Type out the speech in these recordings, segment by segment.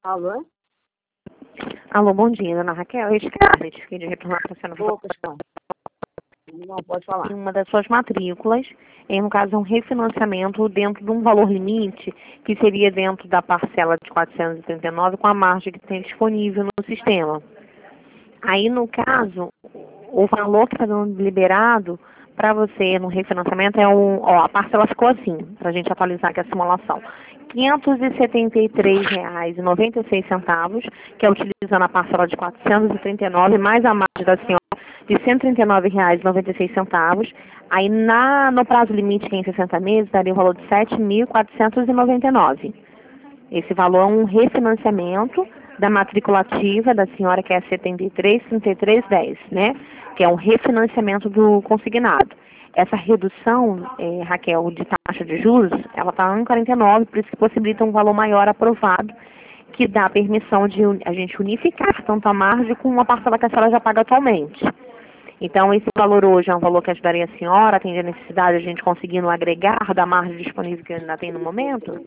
Alô? Alô, bom dia, dona Raquel. Eu fiquei de retornar para você Ô, Cristal. Não, pode falar. em uma das suas matrículas, no caso, um refinanciamento dentro de um valor limite, que seria dentro da parcela de 439, com a margem que tem disponível no sistema. Aí, no caso, o valor que está sendo liberado para você no refinanciamento é a parcela ficou assim, para a gente atualizar aqui a simulação. R$ 573,96, que é utilizando a parcela de 439, mais a margem da senhora de R$ 139,96. Aí, no prazo limite, que é em 60 meses, daria o valor de R$ 7.499. Esse valor é um refinanciamento da matrícula ativa da senhora, que é 733310, né? Que é um refinanciamento do consignado. Essa redução, Raquel, de taxa de juros, ela está em 1,49, por isso que possibilita um valor maior aprovado, que dá a permissão de a gente unificar tanto a margem com a parcela que a senhora já paga atualmente. Então, esse valor hoje é um valor que ajudaria a senhora, atende a necessidade de a gente conseguindo agregar da margem disponível que ainda tem no momento?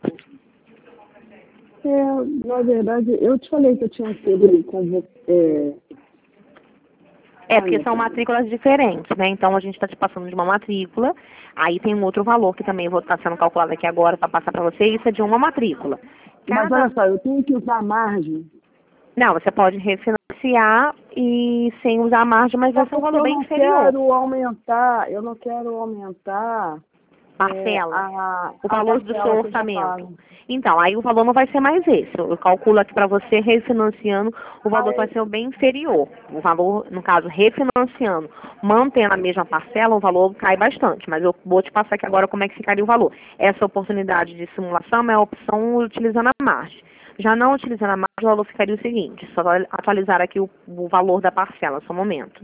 Na verdade, eu te falei que eu tinha sido com você. Porque são matrículas diferentes, né? Então, a gente está te passando de uma matrícula, aí tem um outro valor que também vou estar sendo calculado aqui agora para passar para você, isso é de uma matrícula. Mas olha só, eu tenho que usar a margem. Não, você pode refinanciar e sem usar a margem, mas vai ser um valor bem inferior. Eu não quero aumentar Parcela, o valor do seu parcela que eu já orçamento. pago. Então, aí o valor não vai ser mais esse. Eu calculo aqui para você, refinanciando, o valor vai ser bem inferior. O valor, no caso, refinanciando, mantendo a mesma parcela, o valor cai bastante. Mas eu vou te passar aqui agora como é que ficaria o valor. Essa oportunidade de simulação é a opção utilizando a margem. Já não utilizando a margem, o valor ficaria o seguinte, só vou atualizar aqui o valor da parcela, só um momento.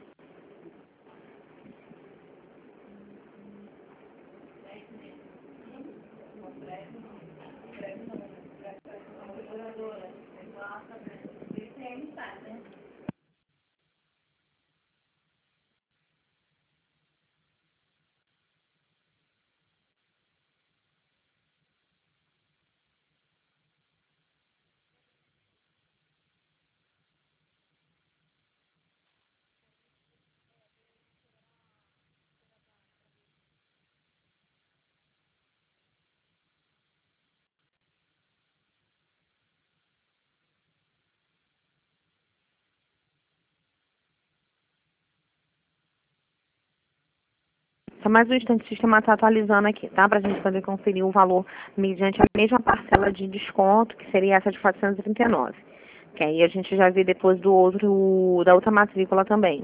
Só mais um instante, o sistema está atualizando aqui, tá? Para a gente poder conferir o valor mediante a mesma parcela de desconto, que seria essa de 439. Que aí a gente já vê depois da outra matrícula também.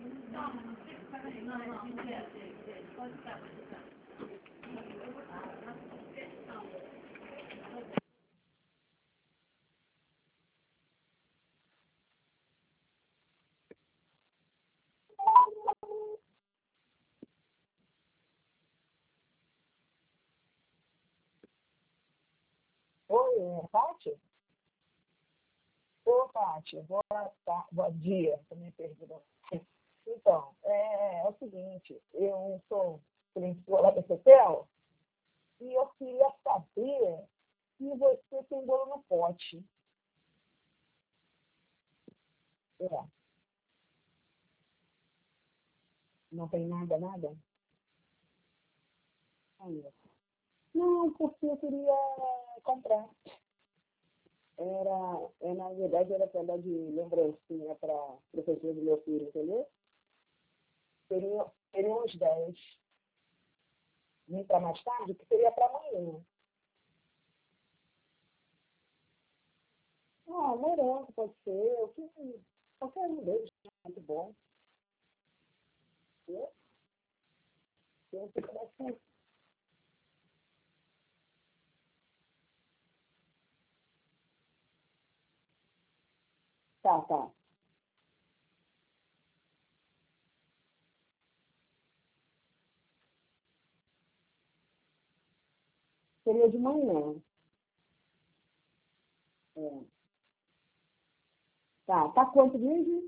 Oi, Tati? Ô, Tati, bom dia, também perdi. Então, é o seguinte, eu sou cliente lá da CETEL e eu queria saber se você tem bolo no pote. É, não tem nada, nada? Aí, não, porque eu queria comprar. Na verdade, era para dar de lembrancinha para professor do meu filho, entendeu? Seria uns 10. Nem para mais tarde, que seria para amanhã. Ah, morango pode ser, qualquer um deles é muito bom. Né? Eu fico bastante. Tá, tá. Seria de manhã. É. Tá quanto mesmo?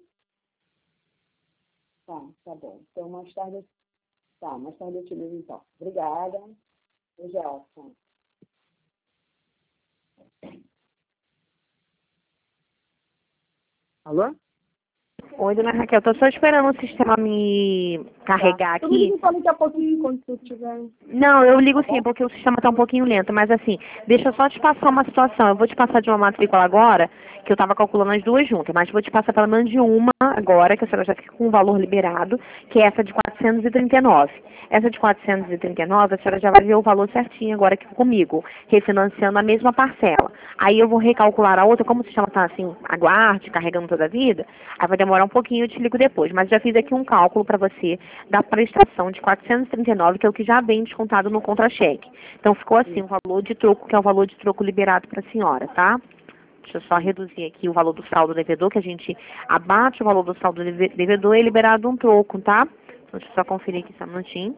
Tá bom. Então, mais tarde eu te ligo então. Obrigada. Já, tá. Alô? Oi, dona Raquel, estou só esperando o sistema me carregar Tá. Eu me aqui. ligo então daqui a pouquinho, quando você estiver... Não, eu ligo sim, porque o sistema está um pouquinho lento, mas assim, deixa eu só te passar uma situação. Eu vou te passar de uma matrícula agora, que eu estava calculando as duas juntas, mas vou te passar pelo menos de uma agora, que a senhora já fica com o valor liberado, que é essa de 439. Essa de 439, a senhora já vai ver o valor certinho agora aqui comigo, refinanciando a mesma parcela. Aí eu vou recalcular a outra, como o sistema está assim, aguarde, carregando toda a vida, aí vai demorar um pouquinho, eu te ligo depois. Mas já fiz aqui um cálculo para você da prestação de 439, que é o que já vem descontado no contra-cheque. Então ficou assim, o valor de troco, que é o valor de troco liberado para a senhora, tá? Deixa eu só reduzir aqui o valor do saldo devedor, que a gente abate o valor do saldo devedor e é liberado um troco, tá? Então, deixa eu só conferir aqui só um minutinho.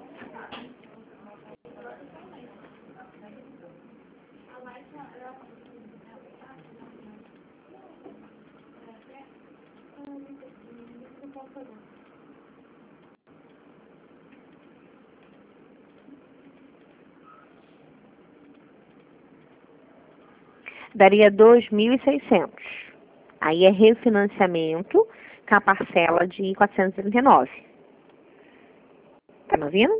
Daria 2.600. Aí é refinanciamento com a parcela de 439. Tá me ouvindo?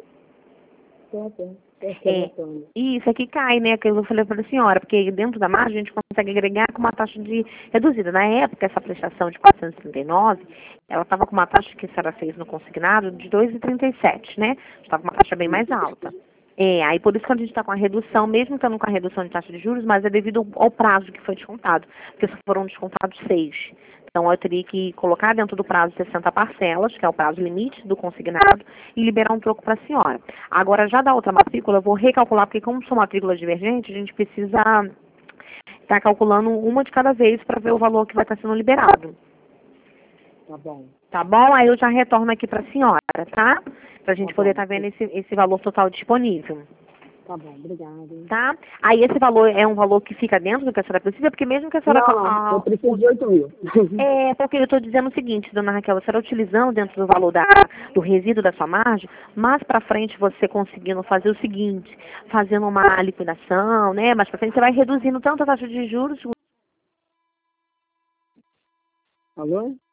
Isso aqui cai, né? Que eu falei para a senhora, porque dentro da margem a gente consegue agregar com uma taxa de reduzida. Na época, essa prestação de 439, ela estava com uma taxa que a senhora fez no consignado de 2,37, né? Estava com uma taxa bem mais alta. Aí por isso que a gente está com a redução, mesmo estando com a redução de taxa de juros, mas é devido ao prazo que foi descontado, porque só foram descontados 6. Então eu teria que colocar dentro do prazo 60 parcelas, que é o prazo limite do consignado, e liberar um troco para a senhora. Agora, já da outra matrícula, eu vou recalcular, porque como são matrículas divergentes, a gente precisa estar calculando uma de cada vez para ver o valor que vai estar sendo liberado. Tá bom. Tá bom? Aí eu já retorno aqui para a senhora, tá? Para a gente poder estar vendo esse valor total disponível. Tá bom, obrigada. Tá? Aí esse valor é um valor que fica dentro do que a senhora precisa, porque mesmo que a senhora... Não, eu preciso de 8 mil. Porque eu estou dizendo o seguinte, dona Raquel, a senhora utilizando dentro do valor do resíduo da sua margem, mais para frente você conseguindo fazer o seguinte, fazendo uma liquidação, né? Mais para frente você vai reduzindo tanto a taxa de juros... Alô?